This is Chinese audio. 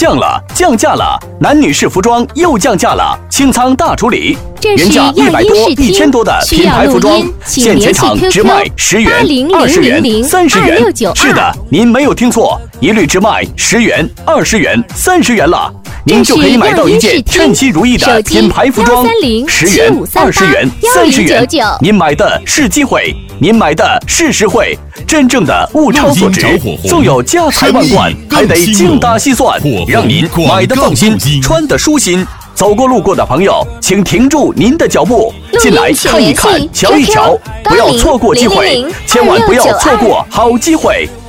降了，降价了！男女士服装又降价了，清仓大处理。原价100多、1000多的品牌服装，现全场只卖10元、20元、30元。是的，您没有听错，一律只卖10元、20元、30元了。您就可以买到一件称心如意的品牌服装，10元、20元、30元。您买的是机会，您买的是实惠，真正的物超所值，纵有家财万贯，还得精打细算，让您买的放心，穿的舒心。走过路过的朋友，请停住您的脚步，进来看一看，瞧一瞧，不要错过机会，千万不要错过好机会。